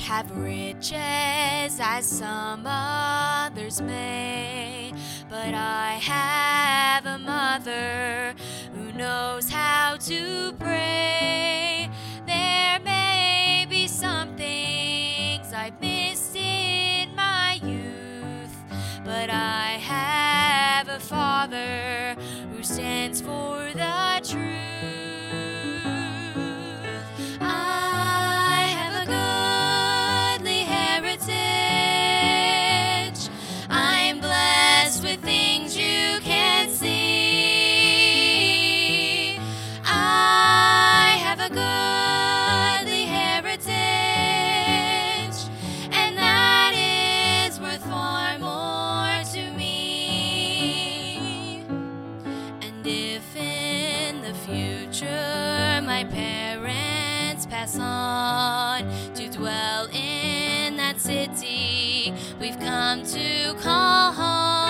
have riches as some others may, but I have a mother who knows how to pray. There may be some things I've missed in my youth, but I have a Father who stands for the truth. I have a goodly heritage. I'm blessed with things you can't see. I have a goodly heritage, and that is worth far more to me. And if in the future my parents pass on to dwell in that city we've come to call home,